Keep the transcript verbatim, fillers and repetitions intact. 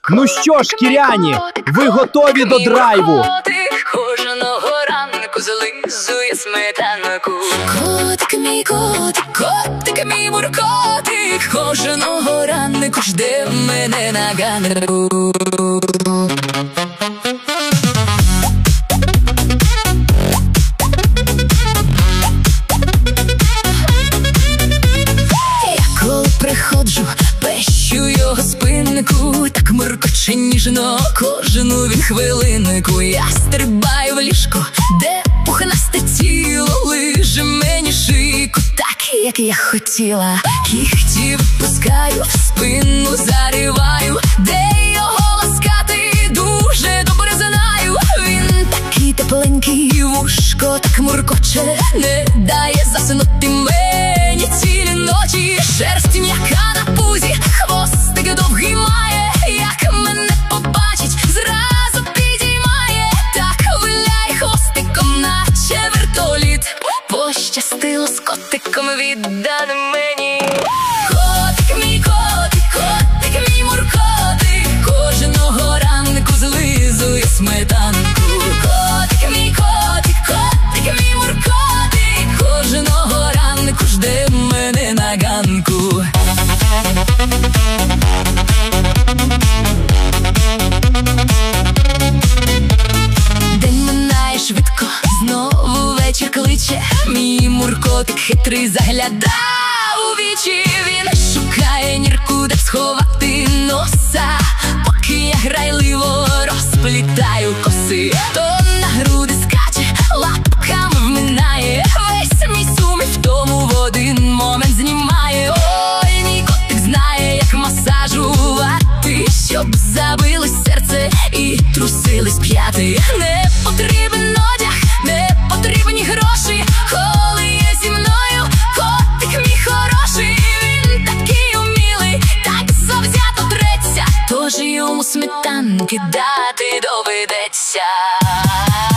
Ну що ж, кіряні, ви готові до драйву? Кожного ранку зализує сметанку. Котик мій котик, котик мій муркотик, кожного ранку жде мене на ганку. Я коли приходжу, пещу його спинку, так муркоче ніжно кожну він хвилинку. Я стрибаю в ліжко, де пухнасте тіло лиже мені шийку, так як я хотіла. Кіхті випускаю, в спину зариваю, де його ласкати дуже добре знаю. Він такий тепленький, вушко так муркоче, не дає заснути мені цілі ночі. Шерсть м'яка на пузі, хвостик довгий має, як мене побачить, зразу підіймає, так виляє хвостиком, наче вертоліт. Пощастило з котиком відданим мені. Котик мій котик, котик мій муркотик, кожного ранку злизує сметанку. Котик мій котик, котик мій муркотик, кожного ранку жде мене на ганку. День минає швидко, знову вечір кличе. Мій муркотик хитрий загляда у вічі. Він шукає нірку, де б сховати носа, поки я грайливо розплітаю коси. То на груди скаче, лапками вминає, весь мій сумів в тому в один момент знімає. Ой, мій котик знає, як масажувати, щоб забилось серце і трусились п'яти. Не потрібен одяг, не потрібні гроші, коли є зі мною котик мій хороший. Він такий умілий, так завзято треться, тож йому сметанки дати доведеться.